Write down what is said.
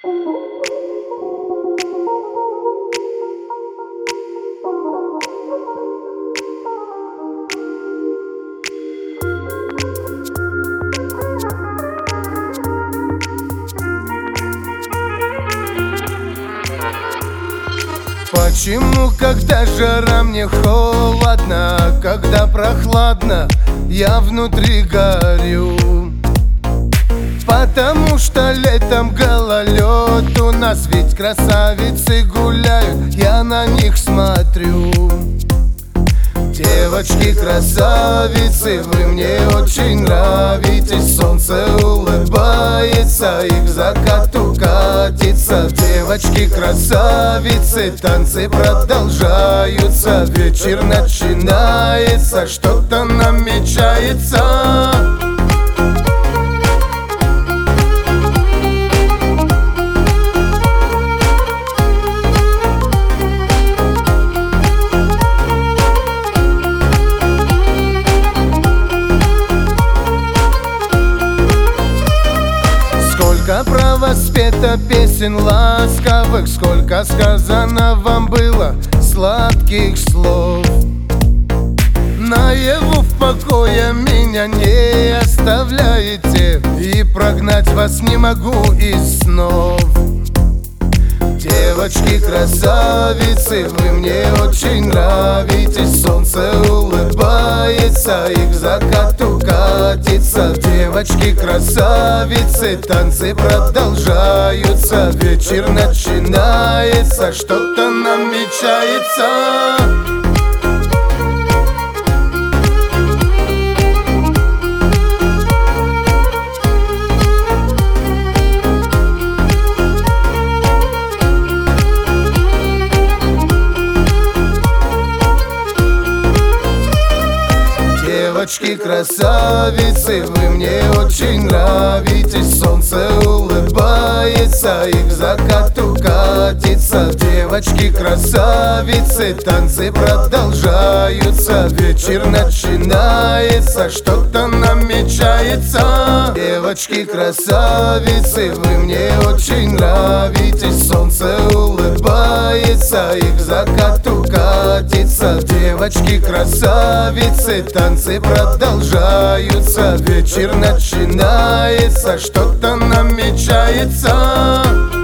Почему, когда жара, мне холодно, а когда прохладно, я внутри горю? Потому что летом гололед, у нас ведь красавицы гуляют, я на них смотрю. Девочки-красавицы, вы мне очень нравитесь. Солнце улыбается и к закату катится. Девочки-красавицы, танцы продолжаются. Вечер начинается, что-то намечается. Сколько про вас спето песен ласковых, сколько сказано вам было сладких слов. Наяву в покое меня не оставляете, и прогнать вас не могу из снов. Девочки-красавицы, вы мне очень нравитесь. Солнце улыбается и к закату катится. Девочки-красавицы, танцы продолжаются. Вечер начинается, что-то намечается. Девочки-красавицы, вы мне очень нравитесь. Солнце улыбается и к закату катится. Девочки-красавицы, танцы продолжаются. Вечер начинается, что-то намечается. Девочки-красавицы, вы мне очень нравитесь. Солнце улыбается и к закату катится. Девочки-красавицы, танцы продолжаются. Вечер начинается, что-то намечается.